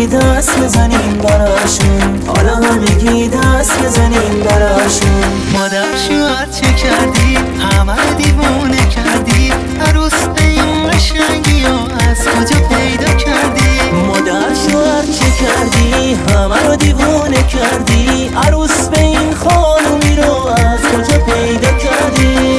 همگی دست بزنیم براشون، حالا همگی دست بزنیم براشون. مادر شوهر چه کردی؟ همه رو دیوونه کردی. عروس به این قشنگی و از کجا پیدا کردی؟ مادر شوهر چه کردی؟ همه رو دیوونه کردی. عروس به این خانومی رو از کجا پیدا کردی؟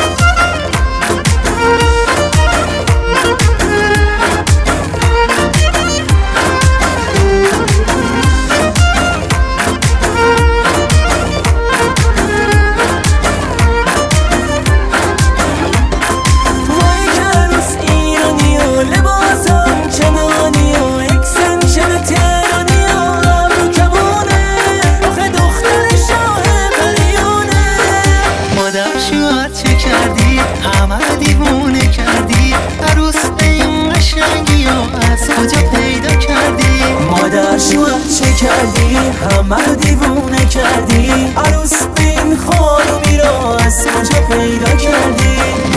همه رو دیوونه کردی. عروس به این قشنگی و از کجا پیدا کردی؟ مادر شوهر چه کردی؟ همه رو دیوونه کردی. عروس به این خانومی رو از کجا پیدا کردی؟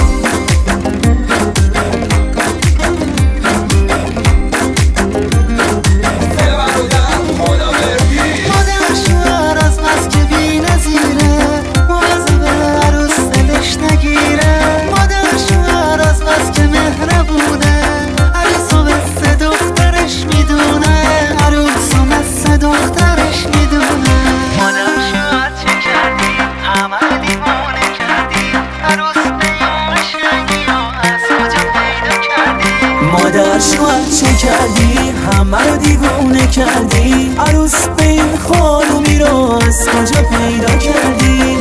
مادر شوهر چه کردی؟ همه رو دیوونه کردی. عروس به این خانومی رو از کجا پیدا کردی؟